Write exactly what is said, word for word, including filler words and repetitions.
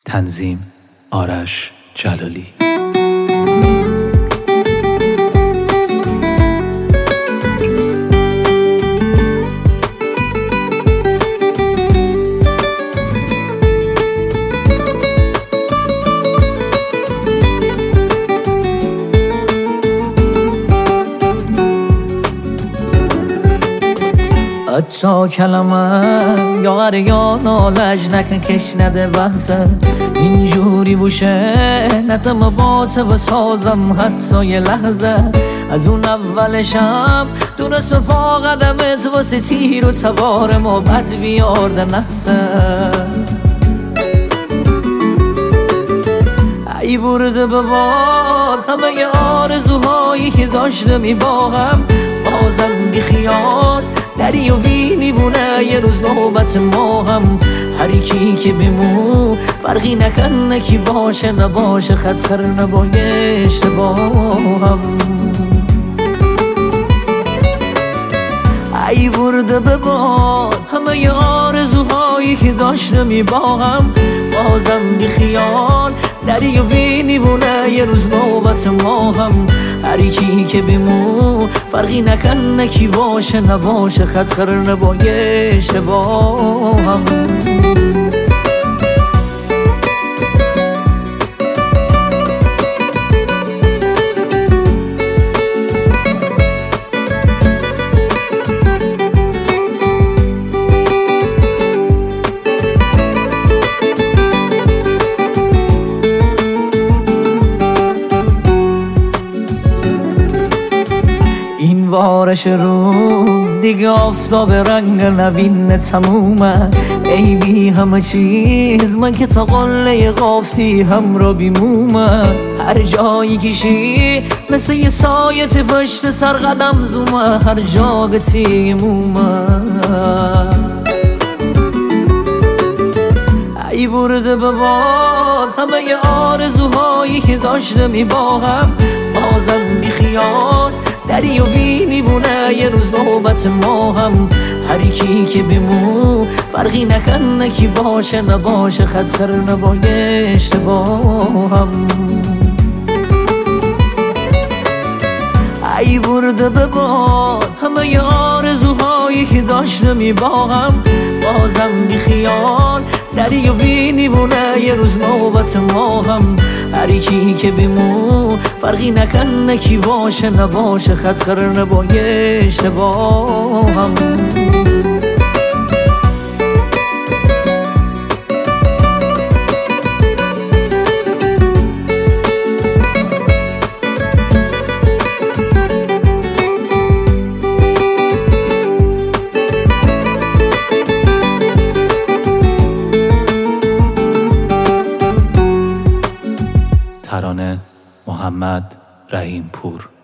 تنظیم آرش جلالی. حتی کلمه یا یا نالج نکن کش نده بحثه اینجوری بوشه نتم باته و سازم حتی یه لحظه از اون اولشم دونست به پا قدمت واسه تیر و تبار ما بد بیارده نقصه ای برده به بار همه ی آرزوهایی که داشته میباغم بازم بی خیال دری و وینی بونه یه روز نوبت ما هم هر کی که بمو فرقی نکنه کی باشه نباشه خسخر نبایه اشتباهم ای برده به باد همه ی آرزوهایی که داشته میباغم بازم بی خیال دری و وینی بونه یه روز نوبت ما هم هر کی که بمو فرقی نکنه کی باشه نباشه خسخر نبایه اشتباهم بارش روز دیگه آفتاب رنگ نوین تمومه ای بی همه چیز من که تا قله قافتی هم را بیمومه هر جایی کشی مثل یه سایت پشت سر قدم زومه هر جا گتی مومه ای برده به بار همه ی آرزوهایی که داشته میباغم بازم بی خیال دری و وینی بونه یه روز نوبت ما هم هر کی که بمو فرقی نکنه کی باشه نباشه خسخر نبایه اشتباهم ای برده به باد همه ی آرزوهایی که داشته میباغم بازم بی خیال دری و وینی بونه یه روز نوبت ما هم هر کی که بمو فرقی نکنه کی باشه نباشه خسخر نبایه اشتباهم ترانه محمد رحیم پور.